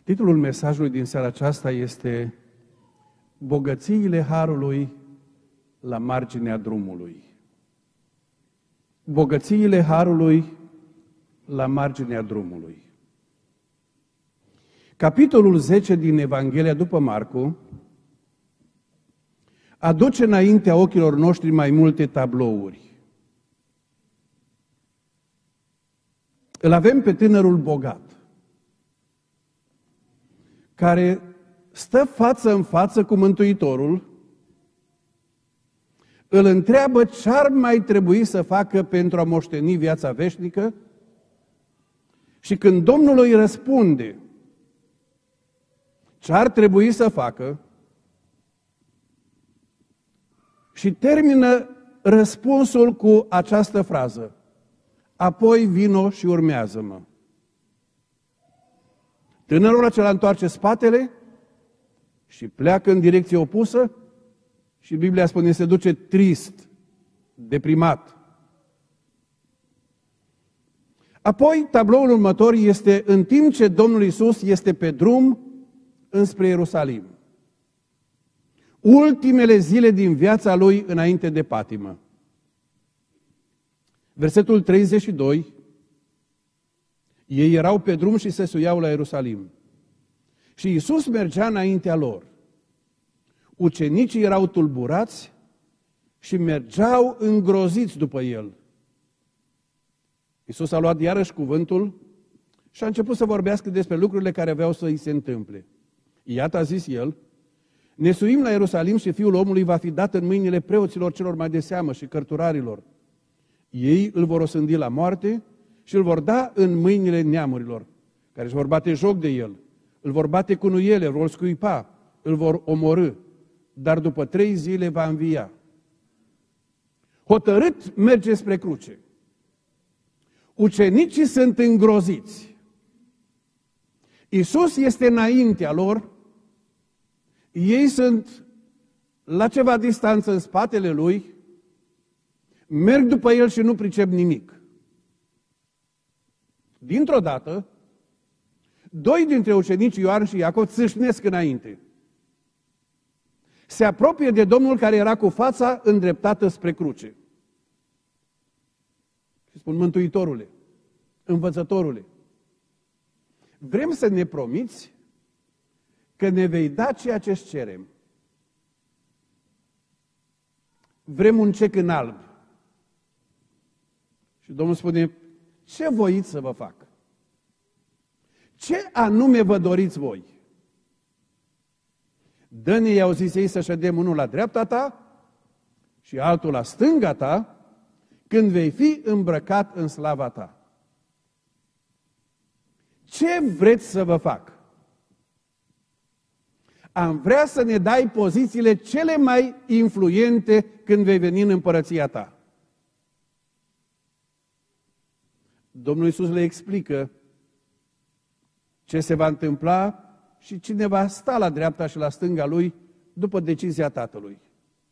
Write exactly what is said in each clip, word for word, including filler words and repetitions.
Titlul mesajului din seara aceasta este Bogățiile Harului la marginea drumului. Bogățiile Harului la marginea drumului. Capitolul zece din Evanghelia după Marcu aduce înaintea ochilor noștri mai multe tablouri. Îl avem pe tânărul bogat, care stă față în față cu Mântuitorul, îl întreabă ce ar mai trebui să facă pentru a moșteni viața veșnică și când Domnul îi răspunde ce ar trebui să facă și termină răspunsul cu această frază: apoi vino și urmează-mă. Tânărul acela întoarce spatele și pleacă în direcție opusă și Biblia spune se duce trist, deprimat. Apoi, tabloul următor este în timp ce Domnul Iisus este pe drum înspre Ierusalim. Ultimele zile din viața lui înainte de patimă. Versetul treizeci și doi. Ei erau pe drum și se suiau la Ierusalim. Și Iisus mergea înaintea lor. Ucenicii erau tulburați și mergeau îngroziți după el. Iisus a luat iarăși cuvântul și a început să vorbească despre lucrurile care aveau să îi se întâmple. Iată, a zis el, ne suim la Ierusalim și Fiul omului va fi dat în mâinile preoților celor mai de seamă și cărturarilor. Ei îl vor osândi la moarte și îl vor da în mâinile neamurilor, care își vor bate joc de el, îl vor bate cu nuiele, îl vor scuipa, îl vor omorî, dar după trei zile va învia. Hotărât merge spre cruce. Ucenicii sunt îngroziți. Iisus este înaintea lor, ei sunt la ceva distanță în spatele lui, merg după el și nu pricep nimic. Dintr-o dată, doi dintre ucenicii Ioan și Iacov țâșnesc înainte. Se apropie de Domnul care era cu fața îndreptată spre cruce. Și spun: Mântuitorule, Învățătorule, vrem să ne promiți că ne vei da ceea ce-ți cerem. Vrem un cec în alb. Și Domnul spune: ce voiți să vă fac? Ce anume vă doriți voi? Dă-ne, i-au zis ei, să ședem unul la dreapta ta și altul la stânga ta, când vei fi îmbrăcat în slava ta. Ce vreți să vă fac? Am vrea să ne dai pozițiile cele mai influente când vei veni în împărăția ta. Domnul Iisus le explică ce se va întâmpla și cine va sta la dreapta și la stânga lui după decizia Tatălui.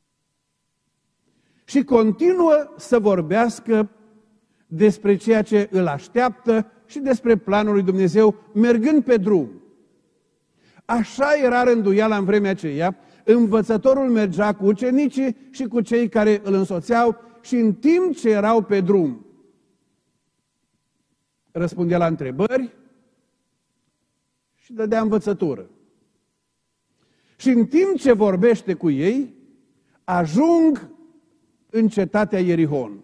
Și continuă să vorbească despre ceea ce îl așteaptă și despre planul lui Dumnezeu mergând pe drum. Așa era rânduiala în vremea aceea. Învățătorul mergea cu ucenicii și cu cei care îl însoțeau și în timp ce erau pe drum răspundea la întrebări și dădea învățătură. Și în timp ce vorbește cu ei, ajung în cetatea Ierihon.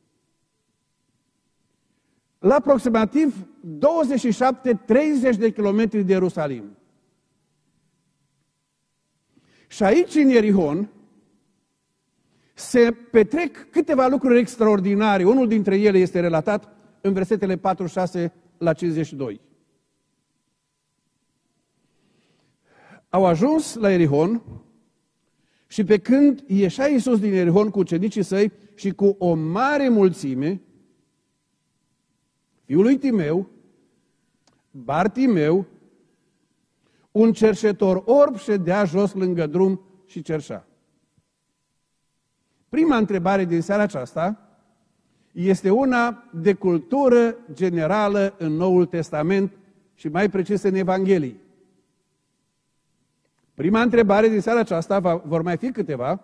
La aproximativ douăzeci și șapte treizeci de kilometri de Ierusalim. Și aici, în Ierihon, se petrec câteva lucruri extraordinare. Unul dintre ele este relatat în versetele patruzeci și șase la cincizeci și doi. Au ajuns la Ierihon și pe când ieșea Iisus din Ierihon cu ucenicii săi și cu o mare mulțime, fiul lui Timeu, Bartimeu, un cerșetor orb, ședea jos lângă drum și cerșea. Prima întrebare din seara aceasta este una de cultură generală în Noul Testament și mai precis în Evanghelii. Prima întrebare din seara aceasta, va, vor mai fi câteva.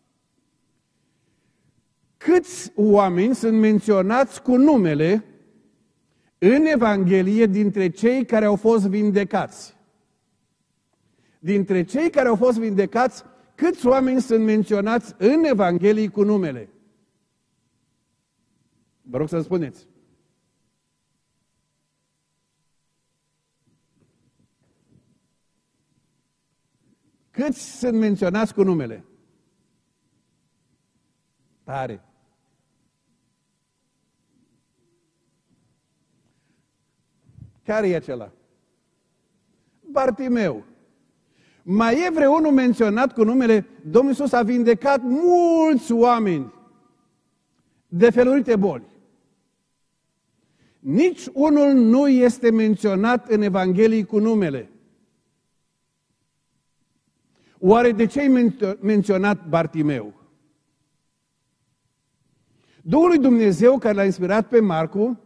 Câți oameni sunt menționați cu numele în Evanghelie dintre cei care au fost vindecați? Dintre cei care au fost vindecați, câți oameni sunt menționați în Evanghelie cu numele? Vă rog să-mi spuneți. Câți sunt menționați cu numele? Tare. Care e acela? Bartimeu. Mai e vreunul menționat cu numele? Domnul Iisus a vindecat mulți oameni de felurite boli. Nici unul nu este menționat în Evanghelie cu numele. Oare de ce ai menționat Bartimeu? Duhul lui Dumnezeu care l-a inspirat pe Marcu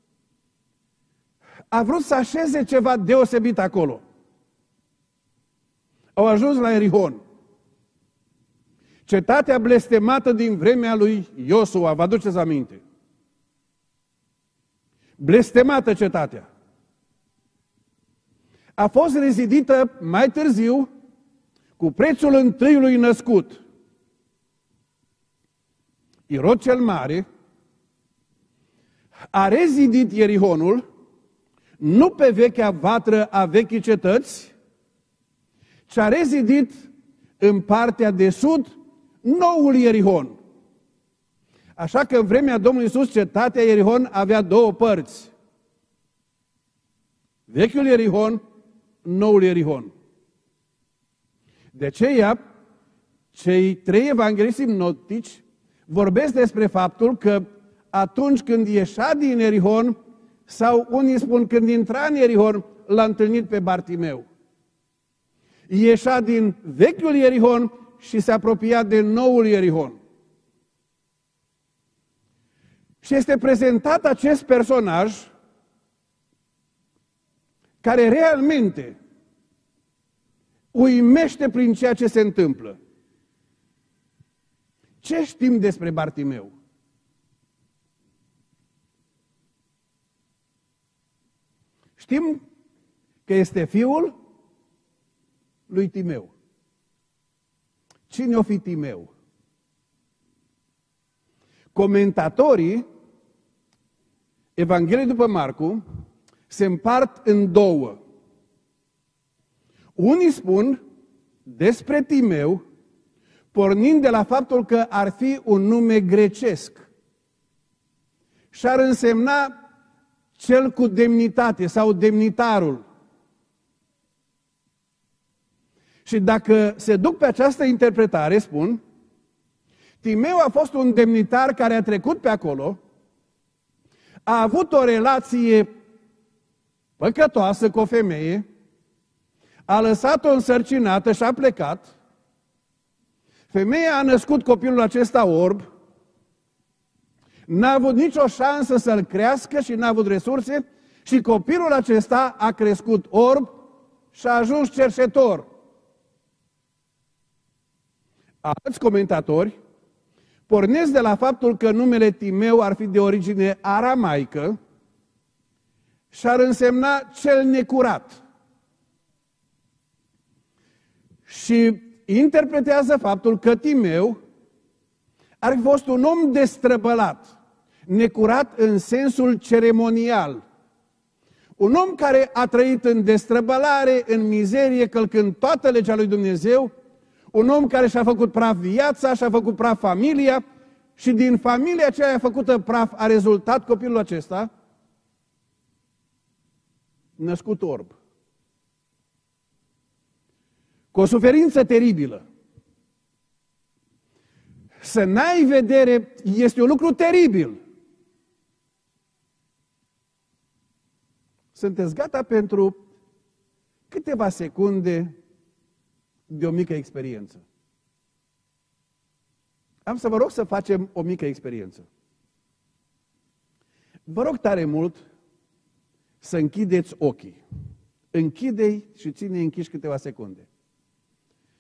a vrut să așeze ceva deosebit acolo. Au ajuns la Ierihon. Cetatea blestemată din vremea lui Iosua, vă aduceți aminte? Blestemată cetatea. A fost rezidită mai târziu cu prețul întâiului născut. Irod cel Mare a rezidit Ierihonul nu pe vechea vatră a vechii cetăți, ci a rezidit în partea de sud noul Ierihon. Așa că în vremea Domnului Iisus, cetatea Ierihon avea două părți. Vechiul Ierihon, noul Ierihon. De aceea, cei trei evangheliști sinoptici vorbesc despre faptul că atunci când ieșea din Ierihon, sau unii spun când intra în Ierihon, l-a întâlnit pe Bartimeu. Ieșea din vechiul Ierihon și se apropia de noul Ierihon. Și este prezentat acest personaj care realmente uimește prin ceea ce se întâmplă. Ce știm despre Bartimeu? Știm că este fiul lui Timeu. Cine o fi Timeu? Comentatorii Evangheliei după Marcu se împart în două. Unii spun despre Timeu, pornind de la faptul că ar fi un nume grecesc și ar însemna cel cu demnitate sau demnitarul. Și dacă se duc pe această interpretare, spun, Timeu a fost un demnitar care a trecut pe acolo, a avut o relație păcătoasă cu o femeie, a lăsat-o însărcinată și a plecat. Femeia a născut copilul acesta orb, n-a avut nicio șansă să-l crească și n-a avut resurse și copilul acesta a crescut orb și a ajuns cerșetor. Alți comentatori pornesc de la faptul că numele Timeu ar fi de origine aramaică și ar însemna cel necurat. Și interpretează faptul că Timeu ar fi fost un om destrăbălat, necurat în sensul ceremonial. Un om care a trăit în destrăbălare, în mizerie, călcând toată legea lui Dumnezeu, un om care și-a făcut praf viața, și-a făcut praf familia și din familia aceea făcută praf a rezultat copilul acesta născut orb. Cu o suferință teribilă. Să n-ai vedere este un lucru teribil. Sunteți gata pentru câteva secunde de o mică experiență? Am să vă rog să facem o mică experiență. Vă rog tare mult să închideți ochii. Închide-i și ține închiși câteva secunde.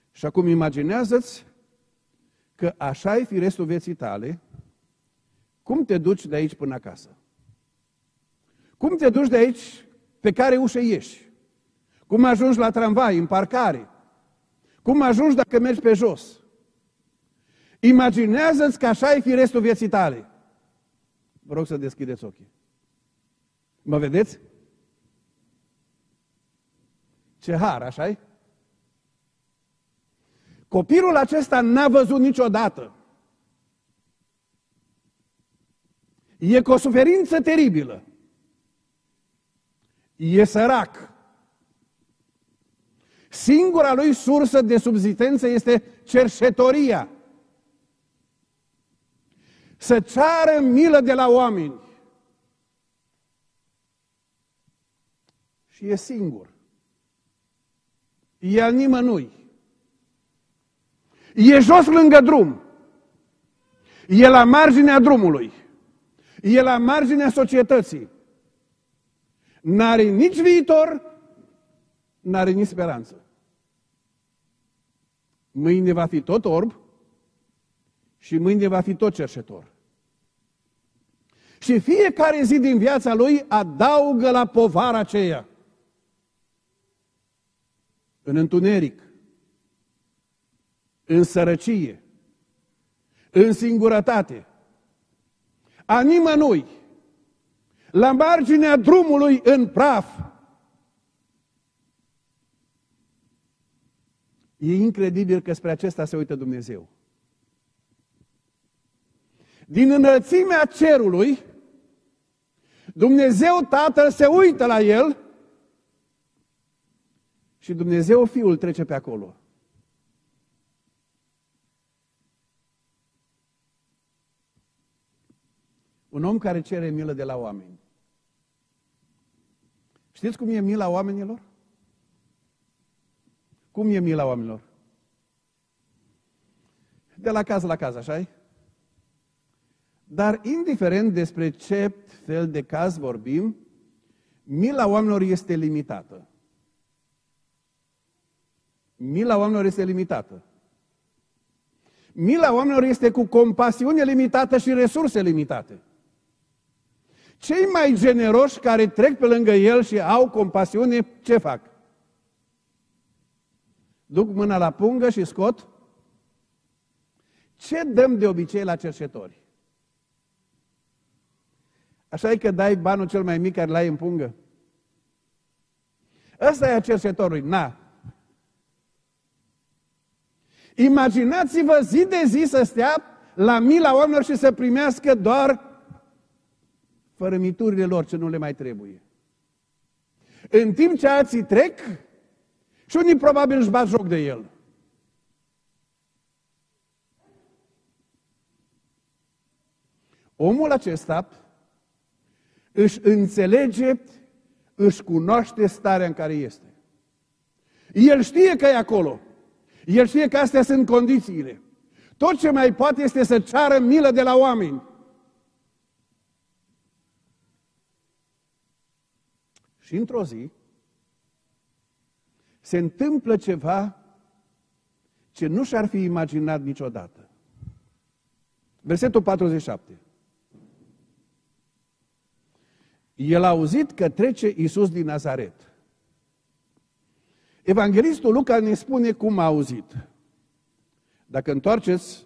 Și acum imaginează-ți că așa e fi restul vieții tale, cum te duci de aici până acasă? Cum te duci de aici, pe care ușă ieși? Cum ajungi la tramvai, în parcare? Cum ajungi dacă mergi pe jos? Imaginează-ți că așa e fi restul vieții tale. Vă rog să deschideți ochii. Mă vedeți? Ce har, așa-i? Copilul acesta n-a văzut niciodată. E cu o suferință teribilă. E sărac. Singura lui sursă de subzistență este cerșetoria. Să ceară milă de la oameni. Și e singur. E al nimănui. E jos lângă drum. E la marginea drumului. E la marginea societății. N-are nici viitor, n-are nici speranță. Mâine va fi tot orb și mâine va fi tot cerșetor. Și fiecare zi din viața lui adaugă la povara aceea. În întuneric, în sărăcie, în singurătate, a nimănui, la marginea drumului în praf. E incredibil că spre acesta se uită Dumnezeu. Din înălțimea cerului, Dumnezeu Tatăl se uită la el și Dumnezeu Fiul trece pe acolo. Un om care cere milă de la oameni. Știți cum e mila oamenilor? Cum e mila oamenilor? De la caz la caz, așa-i? Dar indiferent despre ce fel de caz vorbim, mila oamenilor este limitată. Mila oamenilor este limitată. Mila oamenilor este cu compasiune limitată și resurse limitate. Cei mai generoși care trec pe lângă el și au compasiune, ce fac? Duc mâna la pungă și scot. Ce dăm de obicei la cerșetori? Așa e că dai banul cel mai mic care l-ai în pungă? Ăsta e a cerșetorului. Na. Imaginați-vă zi de zi să stea la mila oamenilor și să primească doar fărâmiturile lor ce nu le mai trebuie. În timp ce alții trec și unii probabil își bat joc de el. Omul acesta își înțelege, își cunoaște starea în care este. El știe că e acolo. El știe că astea sunt condițiile. Tot ce mai poate este să ceară milă de la oameni. Și într-o zi se întâmplă ceva ce nu și-ar fi imaginat niciodată. Versetul patruzeci și șapte. El a auzit că trece Iisus din Nazaret. Evanghelistul Luca ne spune cum a auzit. Dacă întoarceți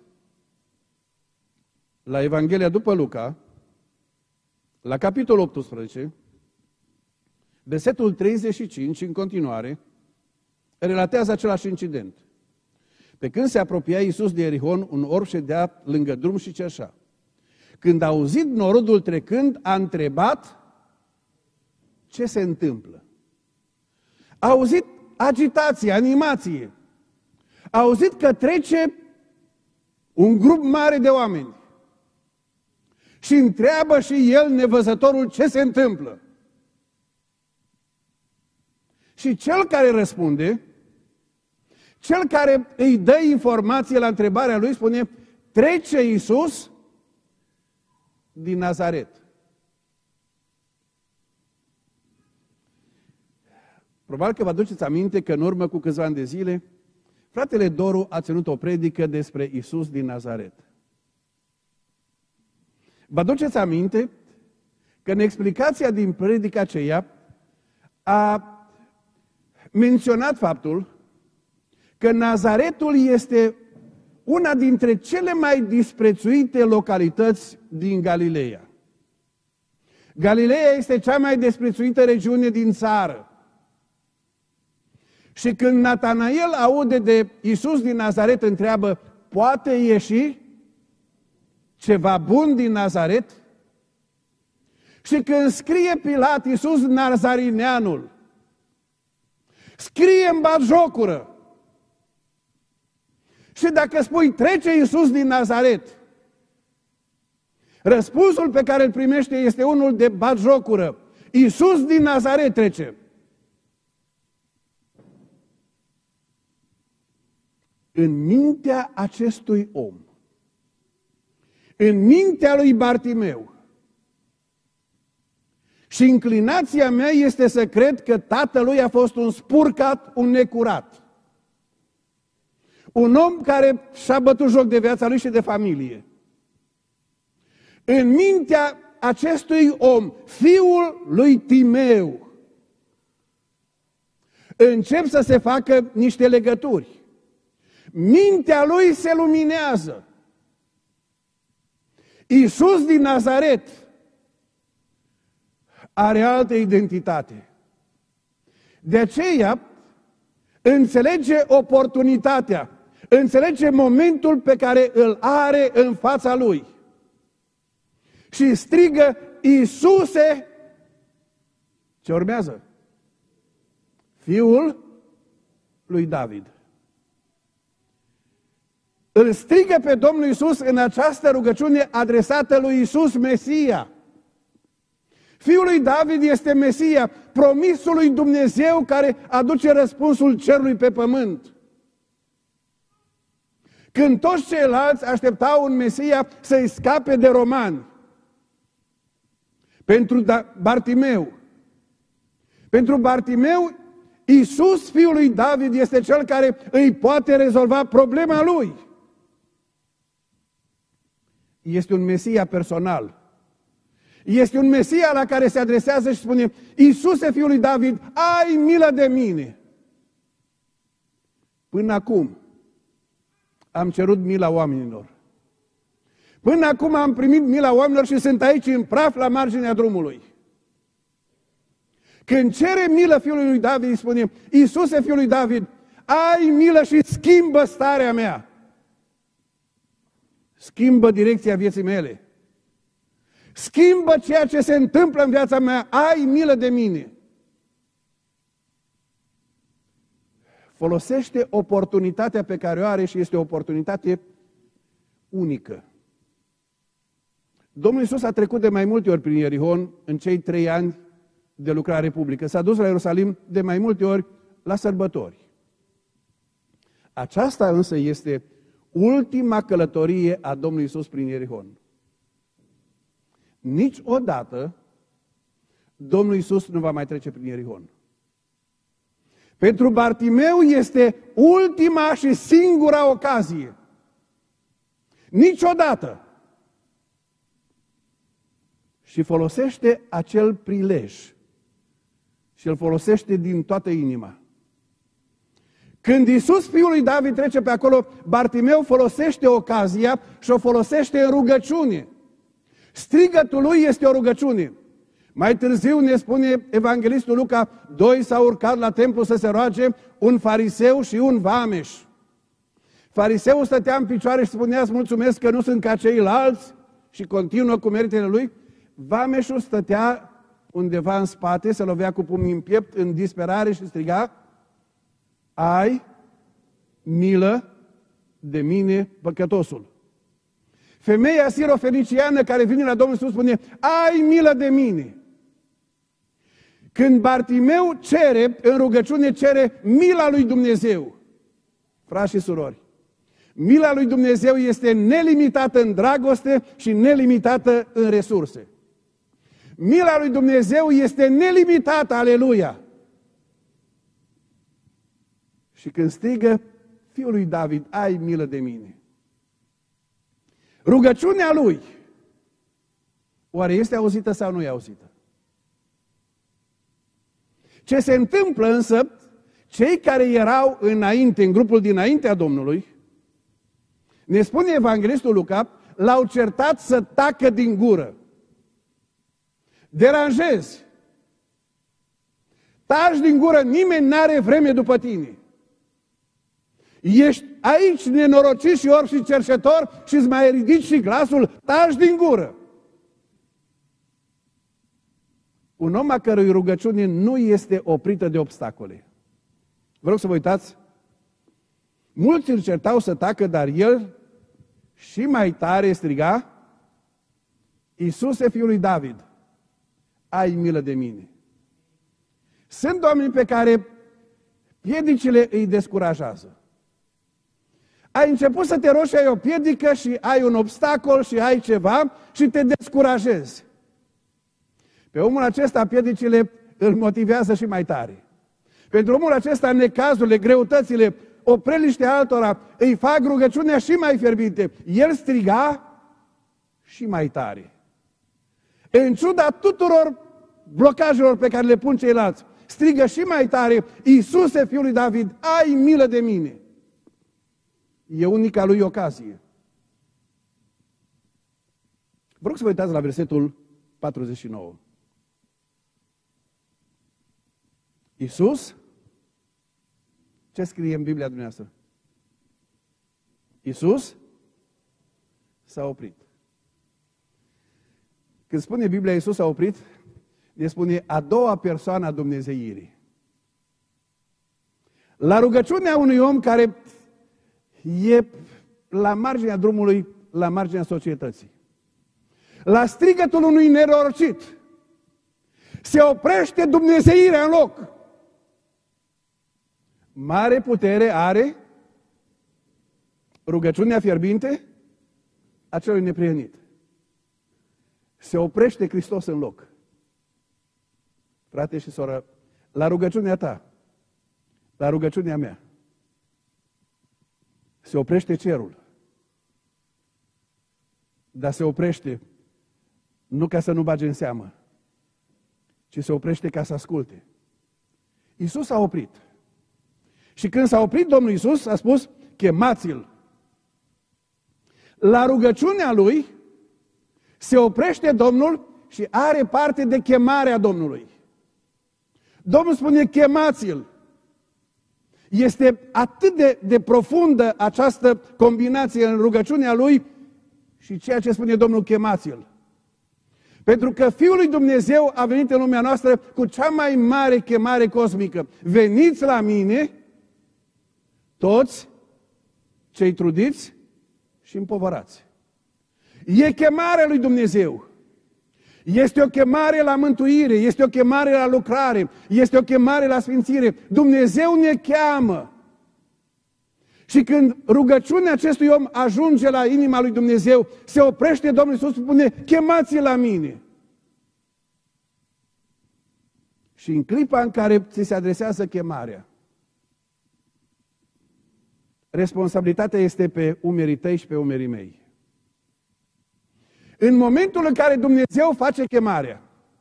la Evanghelia după Luca, la capitolul optsprezece, versetul treizeci și cinci, în continuare, relatează același incident. Pe când se apropia Iisus de Ierihon, un orb ședea lângă drum și cerșea. Când a auzit norodul trecând, a întrebat ce se întâmplă. A auzit agitație, animație. A auzit că trece un grup mare de oameni. Și întreabă și el, nevăzătorul, ce se întâmplă. Și cel care răspunde, cel care îi dă informație la întrebarea lui, spune, trece Iisus din Nazaret. Probabil că vă aduceți aminte că în urmă cu câțiva ani de zile, Fratele Doru a ținut o predică despre Iisus din Nazaret. Vă aduceți aminte că în explicația din predica aceea a menționat faptul că Nazaretul este una dintre cele mai disprețuite localități din Galileea. Galileea este cea mai disprețuită regiune din țară. Și când Natanael aude de Iisus din Nazaret, întreabă, poate ieși ceva bun din Nazaret? Și când scrie Pilat Iisus Nazarineanul, scrie în batjocură. Și dacă spui, trece Iisus din Nazaret, răspunsul pe care îl primește este unul de batjocură. Iisus din Nazaret trece. În mintea acestui om, în mintea lui Bartimeu, și inclinația mea este să cred că tatălui a fost un spurcat, un necurat. Un om care și-a bătut joc de viața lui și de familie. În mintea acestui om, fiul lui Timeu, încep să se facă niște legături. Mintea lui se luminează. Iisus din Nazaret are altă identitate. De aceea înțelege oportunitatea, înțelege momentul pe care îl are în fața lui. Și strigă, Iisuse, ce urmează? Fiul lui David. Îl strigă pe Domnul Iisus în această rugăciune adresată lui Iisus Mesia. Fiul lui David este Mesia, promisul lui Dumnezeu care aduce răspunsul cerului pe pământ. Când toți ceilalți așteptau un Mesia să-i scape de romani, pentru Bartimeu, pentru Bartimeu, Iisus, fiul lui David, este cel care îi poate rezolva problema lui. Este un Mesia personal. Este un Mesia la care se adresează și spune, Iisuse, fiul lui David, ai milă de mine. Până acum am cerut mila oamenilor. Până acum am primit mila oamenilor și sunt aici în praf la marginea drumului. Când cere milă fiului lui David, îi spune, Iisuse, fiul lui David, ai milă și schimbă starea mea. Schimbă direcția vieții mele. Schimbă ceea ce se întâmplă în viața mea. Ai milă de mine. Folosește oportunitatea pe care o are și este o oportunitate unică. Domnul Iisus a trecut de mai multe ori prin Ierihon în cei trei ani de lucrare publică. S-a dus la Ierusalim de mai multe ori la sărbători. Aceasta însă este ultima călătorie a Domnului Iisus prin Ierihon. Niciodată Domnul Iisus nu va mai trece prin Ierihon. Pentru Bartimeu este ultima și singura ocazie. Niciodată. Și folosește acel prilej. Și îl folosește din toată inima. Când Iisus, fiul lui David, trece pe acolo, Bartimeu folosește ocazia și o folosește în rugăciune. Strigătul lui este o rugăciune. Mai târziu ne spune evanghelistul Luca, doi s-au urcat la templu să se roage, un fariseu și un vameș. Fariseul stătea în picioare și spunea, îți mulțumesc că nu sunt ca ceilalți și continuă cu meritele lui. Vameșul stătea undeva în spate, se lovea cu pumnii în piept, în disperare și striga, ai milă de mine, păcătosul. Femeia sirofeniciană care vine la Domnul Iisus spune, ai milă de mine. Când Bartimeu cere, în rugăciune cere mila lui Dumnezeu. Frați și surori, mila lui Dumnezeu este nelimitată în dragoste și nelimitată în resurse. Mila lui Dumnezeu este nelimitată, aleluia! Și când strigă, fiul lui David, ai milă de mine. Rugăciunea lui, oare este auzită sau nu e auzită? Ce se întâmplă însă, cei care erau înainte, în grupul dinaintea Domnului, ne spune evanghelistul Luca, l-au certat să tacă din gură. Deranjezi. Taci din gură, nimeni n-are vreme după tine. Ești aici nenorocit și orb și cerșetor și îți mai ridici și glasul, taci din gură. Un om a cărui rugăciune nu este oprită de obstacole. Vă rog să vă uitați. Mulți îl certau să tacă, dar el și mai tare striga, Iisuse, fiul lui David, ai milă de mine. Sunt oameni pe care piedicile îi descurajează. Ai început să te rogi și ai o piedică și ai un obstacol și ai ceva și te descurajezi. Pe omul acesta piedicile îl motivează și mai tare. Pentru omul acesta necazurile, greutățile, opreliștea altora îi fac rugăciunea și mai fierbinte. El striga și mai tare. În ciuda tuturor blocajelor pe care le pun ceilalți, strigă și mai tare, Iisuse, fiul lui David, ai milă de mine. E unica lui ocazie. Vă rog să vă uitați la versetul patruzeci și nouă. Iisus, ce scrie în Biblia dumneavoastră? Iisus s-a oprit. Când spune Biblia Iisus s-a oprit, ne spune a doua persoană a dumnezeirii. La rugăciunea unui om care e la marginea drumului, la marginea societății. La strigătul unui nenorocit se oprește dumnezeirea în loc. Mare putere are rugăciunea fierbinte a celui neprihănit. Se oprește Hristos în loc. Frate și soră, la rugăciunea ta, la rugăciunea mea, se oprește cerul. Dar se oprește nu ca să nu bage în seamă, ci se oprește ca să asculte. Iisus a oprit. Și când s-a oprit Domnul Iisus, a spus, chemați-l. La rugăciunea lui se oprește Domnul și are parte de chemarea Domnului. Domnul spune, chemați-l. Este atât de, de profundă această combinație în rugăciunea lui și ceea ce spune Domnul, chemați-l. Pentru că Fiul lui Dumnezeu a venit în lumea noastră cu cea mai mare chemare cosmică. Veniți la mine, toți cei trudiți și împovărați. E chemarea lui Dumnezeu. Este o chemare la mântuire, este o chemare la lucrare, este o chemare la sfințire. Dumnezeu ne cheamă. Și când rugăciunea acestui om ajunge la inima lui Dumnezeu, se oprește Domnul Iisus și spune, chemați-l la mine. Și în clipa în care ți se adresează chemarea, responsabilitatea este pe umerii tăi și pe umerii mei. În momentul în care Dumnezeu face chemarea,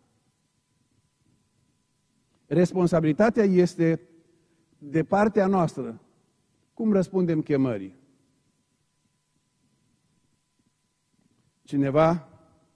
responsabilitatea este de partea noastră. Cum răspundem chemării? Cineva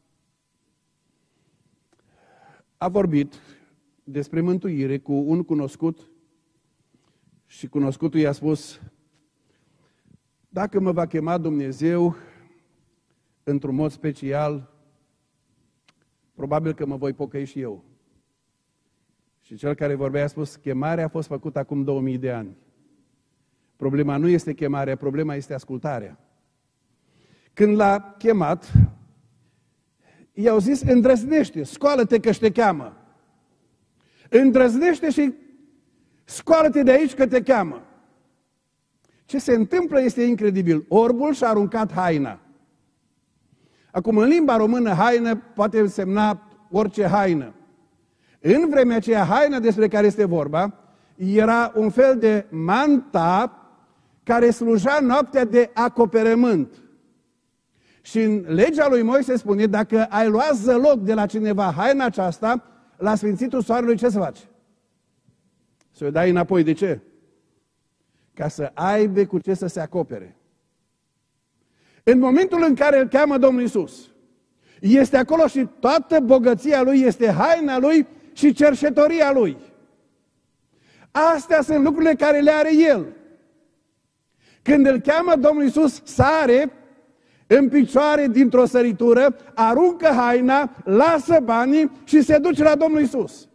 a vorbit despre mântuire cu un cunoscut și cunoscutul i-a spus, dacă mă va chema Dumnezeu într-un mod special, probabil că mă voi pocăi și eu. Și cel care vorbea a spus, chemarea a fost făcută acum două mii de ani. Problema nu este chemarea, problema este ascultarea. Când l-a chemat, i-au zis, îndrăznește, scoală-te că te cheamă. Îndrăznește și scoală-te de aici că te cheamă. Ce se întâmplă este incredibil. Orbul și-a aruncat haina. Acum, în limba română, haină poate însemna orice haină. În vremea aceea, haina despre care este vorba, era un fel de manta care sluja noaptea de acoperământ. Și în legea lui Moise spune, dacă ai luat zăloc de la cineva haina aceasta, la sfințitul soarelui ce să faci? Să o dai înapoi. De ce? Ca să aibă cu ce să se acopere. În momentul în care îl cheamă Domnul Iisus, este acolo și toată bogăția lui, este haina lui și cerșetoria lui. Astea sunt lucrurile care le are el. Când îl cheamă Domnul Iisus, sare în picioare dintr-o săritură, aruncă haina, lasă banii și se duce la Domnul Iisus.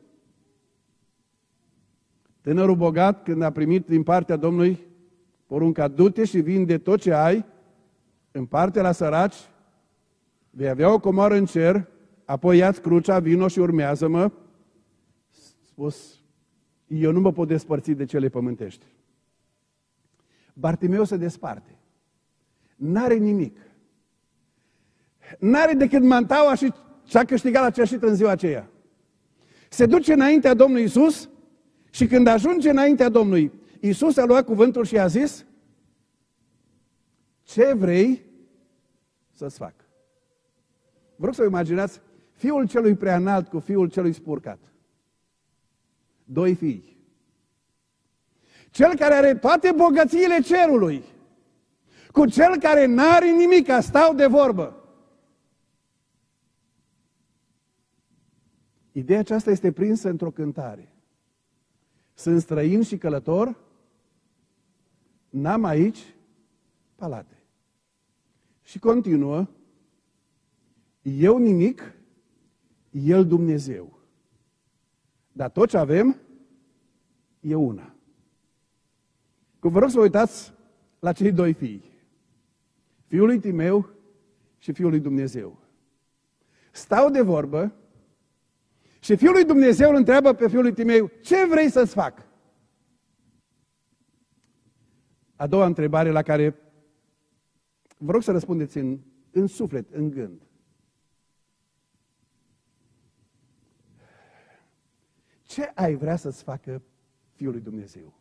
Tânărul bogat, când a primit din partea Domnului porunca, du-te și vinde tot ce ai, împarte la săraci, vei avea o comoară în cer, apoi ia-ți crucea, vino și urmează-mă. Spus, eu nu mă pot despărți de cele pământești. Bartimeu se desparte. N-are nimic. N-are decât mantaua și ce-a câștigat la cerșit în ziua aceea. Se duce înaintea Domnului Iisus și când ajunge înaintea Domnului, Iisus a luat cuvântul și a zis, ce vrei să-ți fac? Vă rog să vă imaginați fiul celui preanalt cu fiul celui spurcat. Doi fii. Cel care are toate bogățiile cerului, cu cel care n-are nimic, stau de vorbă. Ideea aceasta este prinsă într-o cântare. Sunt străin și călător, n-am aici palate. Și continuă, eu nimic, el Dumnezeu. Dar tot ce avem e una. Cum vă rog să vă uitați la cei doi fii. Fiul lui Timeu și fiul lui Dumnezeu. Stau de vorbă și fiul lui Dumnezeu îl întreabă pe fiul lui Timeu, ce vrei să-ți fac? A doua întrebare la care vă rog să răspundeți în, în suflet, în gând. Ce ai vrea să-ți facă fiul lui Dumnezeu?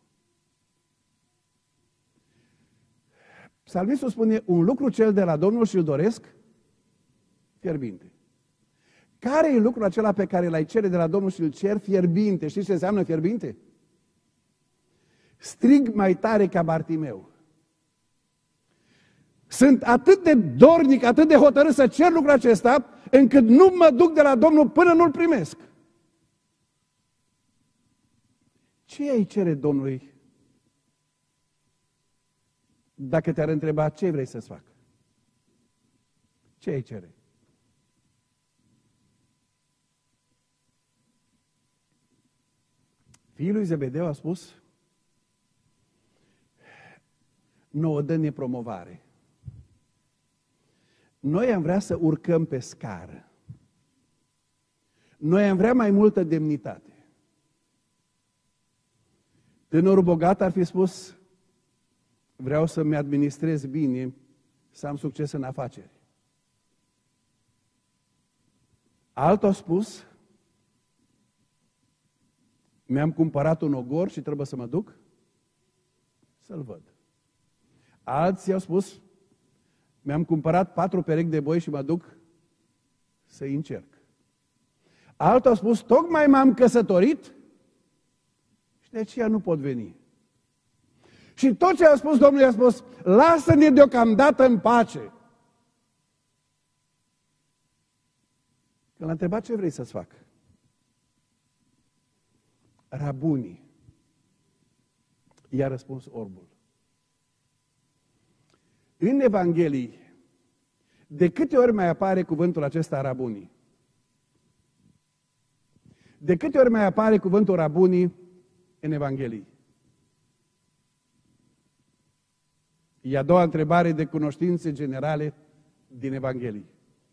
Psalmistul spune, un lucru cel de la Domnul și îl doresc fierbinte. Care e lucrul acela pe care l-ai cere de la Domnul și îl cer fierbinte? Știți ce înseamnă fierbinte? Strig mai tare ca Bartimeu. Sunt atât de dornic, atât de hotărât să cer lucrul acesta, încât nu mă duc de la Domnul până nu-l primesc. Ce ai cere Domnului dacă te-ar întreba ce vrei să-ți fac? Ce ai cere? Fiul lui Zebedeu a spus, nouă dă-ne promovare. Noi am vrea să urcăm pe scară. Noi am vrea mai multă demnitate. Tânărul bogat ar fi spus, vreau să-mi administrez bine, să am succes în afaceri. Altul a spus, mi-am cumpărat un ogor și trebuie să mă duc să-l văd. Alții au spus, mi-am cumpărat patru perechi de boi și mă duc să-i încerc. Altul a spus, tocmai m-am căsătorit și de aceea nu pot veni. Și tot ce a spus Domnul i-a spus, lasă-ne deocamdată în pace. Când l-a întrebat ce vrei să-ți fac? Rabunii. I-a răspuns orbul. În Evanghelii, de câte ori mai apare cuvântul acesta rabunii? De câte ori mai apare cuvântul rabunii în Evanghelii? E a doua întrebare de cunoștințe generale din Evanghelii.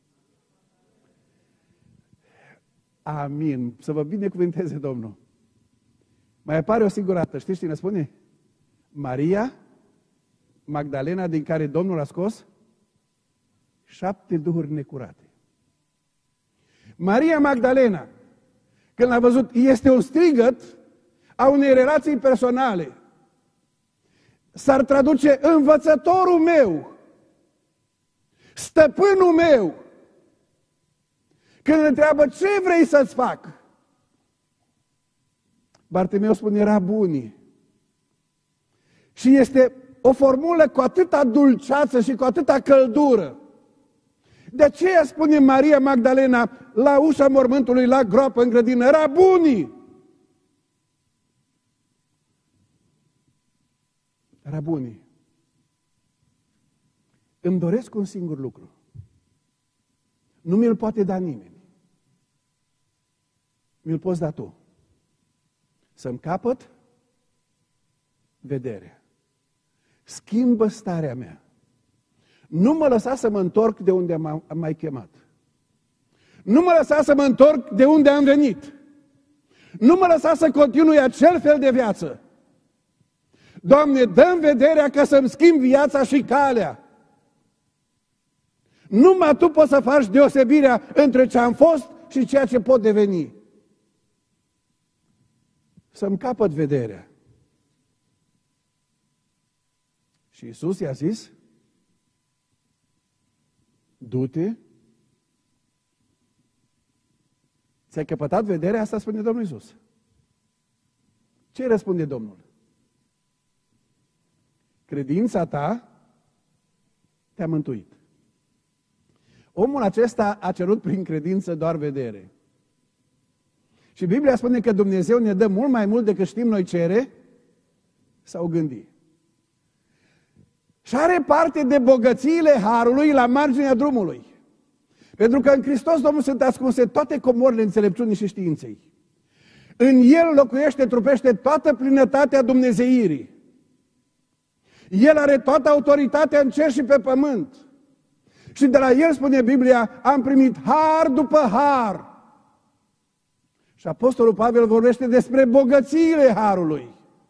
Amin. Să vă binecuvânteze Domnul. Mai apare o singură dată. Știți cine spune? Maria Magdalena, din care Domnul a scos șapte duhuri necurate. Maria Magdalena, când l-a văzut, este un strigăt a unei relații personale. s-ar traduce învățătorul meu, stăpânul meu. Când îl întreabă ce vrei să-ți fac, Bartimeu spune Rabuni. Și este o formulă cu atâta dulceață și cu atâta căldură. De aceea spune Maria Magdalena la ușa mormântului, la groapă, în grădină, Rabuni! Rabuni, îmi doresc un singur lucru. Nu mi-l poate da nimeni. Mi-l poți da tu. Să-mi capăt vederea. Schimbă starea mea. Nu mă lăsa să mă întorc de unde am mai chemat. Nu mă lăsa să mă întorc de unde am venit. Nu mă lăsa să continui acel fel de viață. Doamne, dă-mi vederea ca să-mi schimb viața și calea. Numai Tu poți să faci deosebirea între ce am fost și ceea ce pot deveni. Să-mi capăt vederea. Și Iisus i-a zis, du-te, ți-ai căpătat vederea? Asta spune Domnul Iisus. Ce răspunde Domnul? Credința ta te-a mântuit. Omul acesta a cerut prin credință doar vedere. Și Biblia spune că Dumnezeu ne dă mult mai mult decât știm noi cere sau gândi. Și are parte de bogățiile harului la marginea drumului. Pentru că în Hristos Domnul sunt ascunse toate comorile înțelepciunii și științei. În El locuiește, trupește toată plinătatea dumnezeirii. El are toată autoritatea în cer și pe pământ. Și de la El, spune Biblia, am primit har după har. Și Apostolul Pavel vorbește despre bogățiile harului.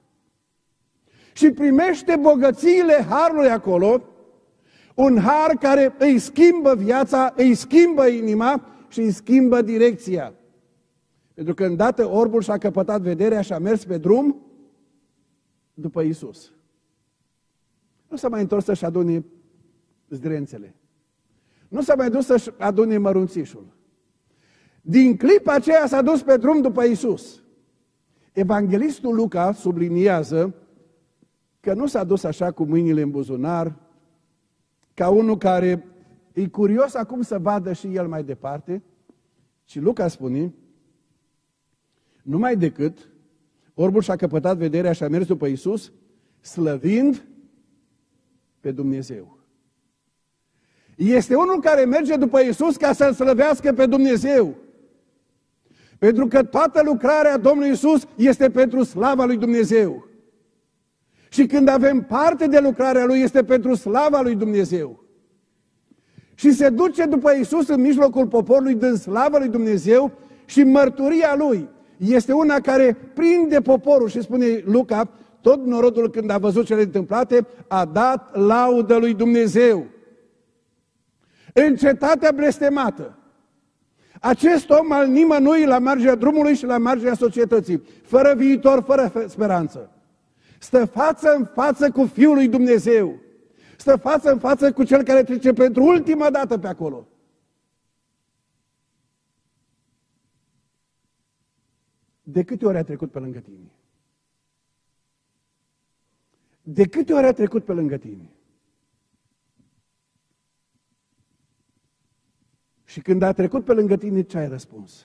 Și primește bogățiile harului acolo, un har care îi schimbă viața, îi schimbă inima și îi schimbă direcția. Pentru că îndată orbul și-a căpătat vederea și a mers pe drum după Iisus. Nu s-a mai întors să-și adune zdrențele. Nu s-a mai dus să-și adune mărunțișul. Din clipa aceea s-a dus pe drum după Iisus. Evanghelistul Luca subliniază că nu s-a dus așa cu mâinile în buzunar, ca unul care e curios acum să vadă și el mai departe, ci Luca spune, numai decât orbul și-a căpătat vederea și a mers după Iisus, slăvind pe Dumnezeu. Este unul care merge după Iisus ca să-L slăvească pe Dumnezeu. Pentru că toată lucrarea Domnului Iisus este pentru slava lui Dumnezeu. Și când avem parte de lucrarea Lui, este pentru slava lui Dumnezeu. Și se duce după Iisus în mijlocul poporului, dând slavă lui Dumnezeu, și mărturia Lui este una care prinde poporul. Și spune Luca, tot norodul când a văzut cele întâmplate, a dat laudă lui Dumnezeu. În cetatea blestemată, acest om al nimănui la marginea drumului și la marginea societății, fără viitor, fără speranță, stă față în față cu Fiul lui Dumnezeu, stă față în față cu Cel care trece pentru ultima dată pe acolo. De câte ori a trecut pe lângă tine? De câte ori a trecut pe lângă tine? Și când a trecut pe lângă tine, ce ai răspuns?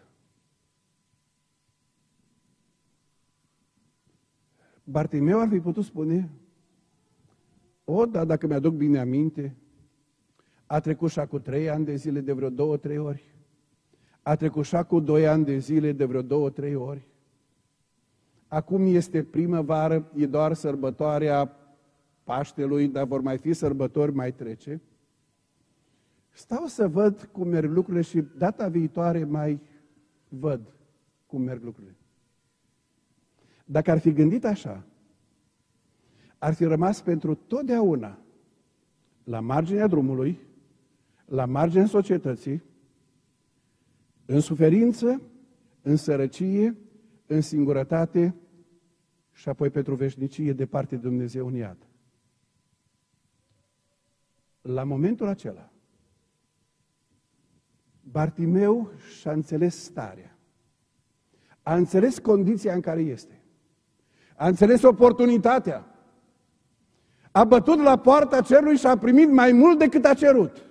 Bartimeu ar fi putut spune, o, dar dacă mi-aduc bine aminte, a trecut și cu trei ani de zile de vreo două, trei ori. A trecut și cu doi ani de zile de vreo două, trei ori. Acum este primăvară, e doar sărbătoarea Paștelui, dar vor mai fi sărbători, mai trece. Stau să văd cum merg lucrurile și data viitoare mai văd cum merg lucrurile. Dacă ar fi gândit așa, ar fi rămas pentru totdeauna la marginea drumului, la marginea societății, în suferință, în sărăcie, în singurătate și apoi pentru veșnicie departe de Dumnezeu în iad. La momentul acela, Bartimeu și-a înțeles starea. A înțeles condiția în care este. A înțeles oportunitatea. A bătut la poarta cerului și a primit mai mult decât a cerut.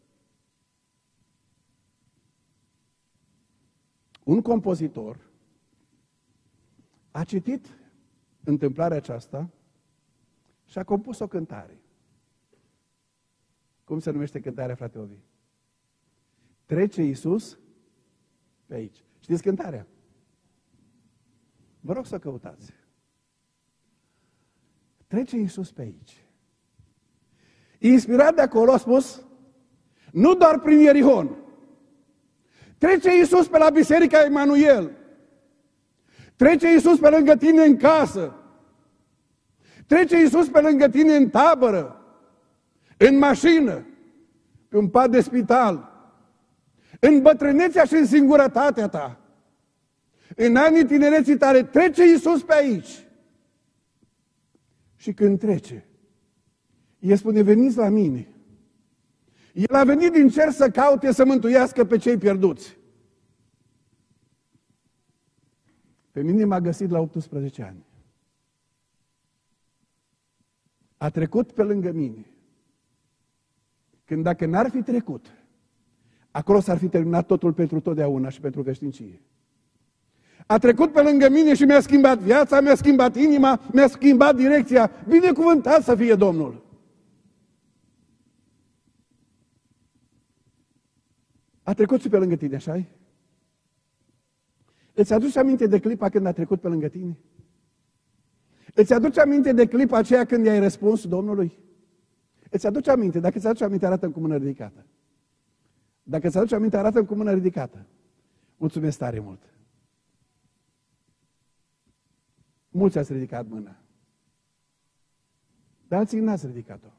Un compozitor a citit întâmplarea aceasta și a compus o cântare. Cum se numește cântarea, frate Ovi? Trece Iisus pe aici. Știți cântarea? Vă rog să o căutați. Trece Iisus pe aici. Inspirat de acolo a spus, nu doar prin Ierihon. Trece Iisus pe la Biserica Emanuel. Trece Iisus pe lângă tine în casă. Trece Iisus pe lângă tine în tabără, în mașină, pe un pat de spital, în bătrânețea și în singurătatea ta. În anii tinereții tale, trece Iisus pe aici. Și când trece, El spune, veniți la mine. El a venit din cer să caute să mântuiască pe cei pierduți. Pe mine m-a găsit la optsprezece ani. A trecut pe lângă mine. Când dacă n-ar fi trecut, acolo s-ar fi terminat totul pentru totdeauna și pentru veșnicie. A trecut pe lângă mine și mi-a schimbat viața, mi-a schimbat inima, mi-a schimbat direcția. Binecuvântat să fie Domnul! A trecut și pe lângă tine, așa-i? Îți aduci aminte de clipa când a trecut pe lângă tine? Îți aduci aminte de clipa aceea când i-ai răspuns Domnului? Îți aduci aminte? Dacă îți aduci aminte, arată-mi cu mână ridicată. Dacă îți aduci aminte, arată-mi cu mână ridicată. Mulțumesc tare mult! Mulți ați ridicat mâna. Dar alții n-ați ridicat-o.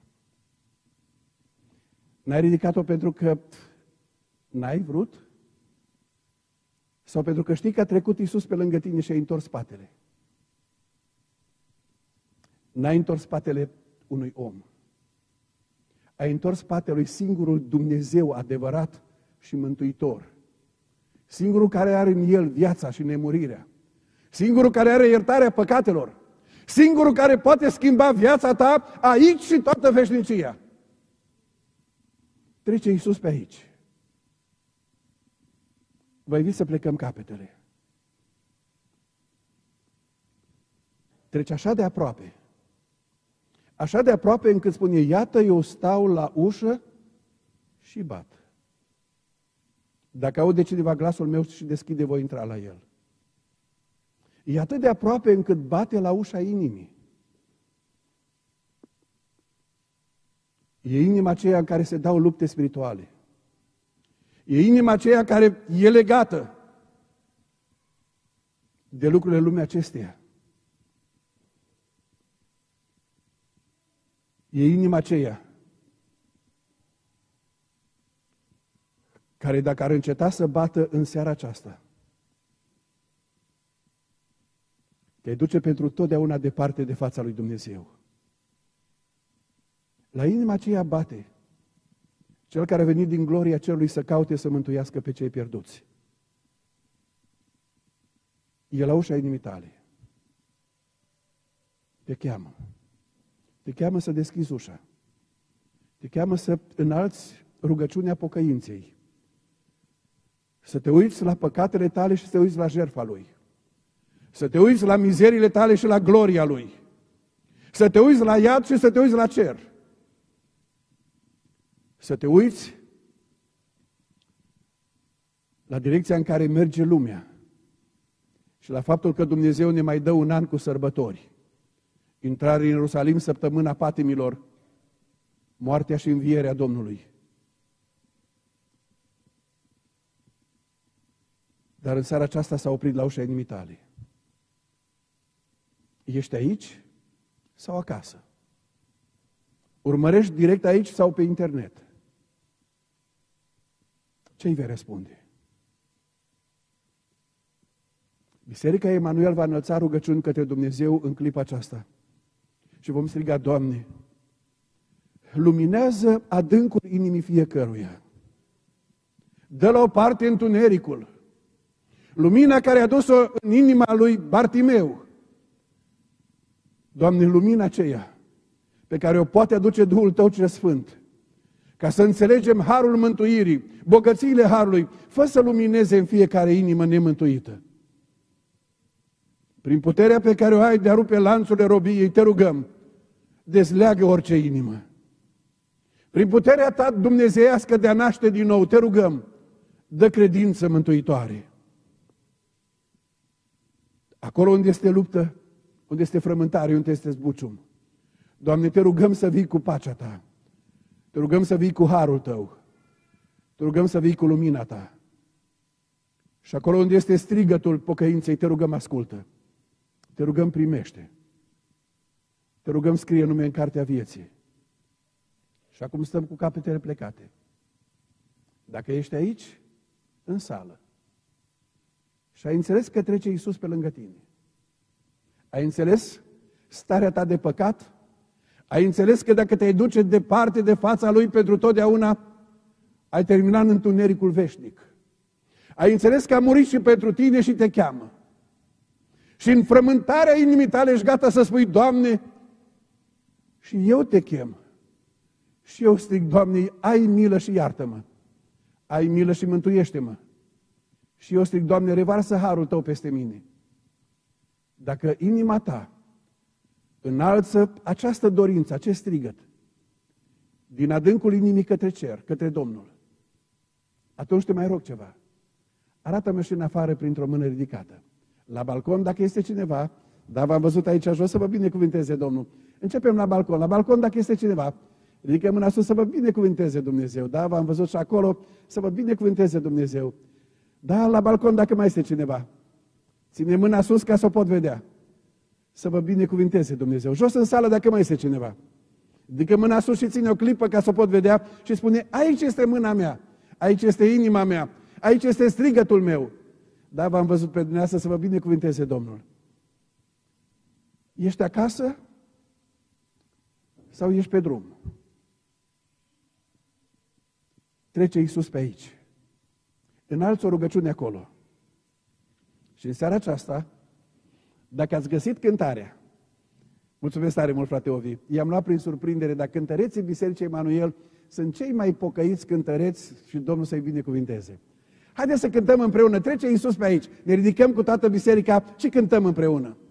N-ai ridicat-o pentru că n-ai vrut? Sau pentru că știi că a trecut Iisus pe lângă tine și ai întors spatele? N-ai întors spatele unui om. Ai întors spatele lui singurul Dumnezeu adevărat și mântuitor. Singurul care are în El viața și nemurirea. Singurul care are iertarea păcatelor. Singurul care poate schimba viața ta aici și toată veșnicia. Trece Iisus pe aici. Vă invit să plecăm capetele. Trece așa de aproape. Așa de aproape încât spune, iată, eu stau la ușă și bat. Dacă aude cineva glasul meu și deschide, voi intra la el. E atât de aproape încât bate la ușa inimii. E inima aceea în care se dau lupte spirituale. E inima aceea care e legată de lucrurile lumii acesteia. E inima aceea care dacă ar înceta să bată în seara aceasta, te duce pentru totdeauna departe de fața lui Dumnezeu. La inima aceea bate Cel care a venit din gloria cerului să caute să mântuiască pe cei pierduți. E la ușa inimii tale. Te cheamă. Te cheamă să deschizi ușa. Te cheamă să înalți rugăciunea pocăinței. Să te uiți la păcatele tale și să te uiți la jertfa Lui. Să te uiți la mizeriile tale și la gloria Lui. Să te uiți la iad și să te uiți la cer. Să te uiți la direcția în care merge lumea și la faptul că Dumnezeu ne mai dă un an cu sărbători. Intrare în Ierusalim, săptămâna patimilor, moartea și învierea Domnului. Dar în seara aceasta s-a oprit la ușa inimii tale. Ești aici sau acasă? Urmărești direct aici sau pe internet? Ce îi vei răspunde? Biserica Emanuel va înălța rugăciuni către Dumnezeu în clipa aceasta. Și vom striga, Doamne, luminează adâncul inimii fiecăruia. Dă la o parte întunericul. Lumina care a dus-o în inima lui Bartimeu. Doamne, lumina aceea pe care o poate aduce Duhul Tău cel Sfânt, ca să înțelegem harul mântuirii, bogățiile harului, fă să lumineze în fiecare inimă nemântuită. Prin puterea pe care o ai de a rupe lanțurile robiei, te rugăm, dezleagă orice inimă. Prin puterea Ta dumnezeiască de a naște din nou, te rugăm, dă credință mântuitoare. Acolo unde este luptă, unde este frământare, unde este zbucium, Doamne, te rugăm să vii cu pacea Ta. Te rugăm să vii cu harul Tău. Te rugăm să vii cu lumina Ta. Și acolo unde este strigătul pocăinței, te rugăm, ascultă. Te rugăm, primește. Te rugăm, scrie nume în cartea vieții. Și acum stăm cu capetele plecate. Dacă ești aici, în sală, și ai înțeles că trece Iisus pe lângă tine, ai înțeles starea ta de păcat, ai înțeles că dacă te duce departe de fața Lui pentru totdeauna, ai terminat în întunericul veșnic. Ai înțeles că a murit și pentru tine și te cheamă. Și în frământarea inimii tale ești gata să spui, Doamne, și eu te chem. Și eu strig, Doamne, ai milă și iartă-mă. Ai milă și mântuiește-mă. Și eu strig, Doamne, revarsă harul Tău peste mine. Dacă inima ta înalță această dorință, acest strigăt, din adâncul inimii către cer, către Domnul, atunci te mai rog ceva. Arată-mă și în afară printr-o mână ridicată. La balcon, dacă este cineva, da, v-am văzut aici jos, să vă binecuvinteze Domnul. Începem la balcon. La balcon, dacă este cineva, ridică mâna sus să vă binecuvinteze Dumnezeu. Da, v-am văzut și acolo, să vă binecuvinteze Dumnezeu. Da, la balcon, dacă mai este cineva, ține mâna sus ca să o pot vedea. Să vă binecuvinteze Dumnezeu. Jos în sală, dacă mai este cineva, ridică mâna sus și ține o clipă ca să o pot vedea și spune, aici este mâna mea, aici este inima mea, aici este strigătul meu. Da, v-am văzut pe dumneavoastră, să vă binecuvinteze Domnul. Ești acasă sau ești pe drum? Trece Iisus pe aici. Înalți o rugăciune acolo. Și în seara aceasta, dacă ați găsit cântarea, mulțumesc tare mult, frate Ovi, i-am luat prin surprindere, dar cântăreții Bisericii Emanuel sunt cei mai pocăiți cântăreți și Domnul să-i binecuvinteze. Haideți să cântăm împreună, trece Iisus pe aici, ne ridicăm cu toată biserica și cântăm împreună.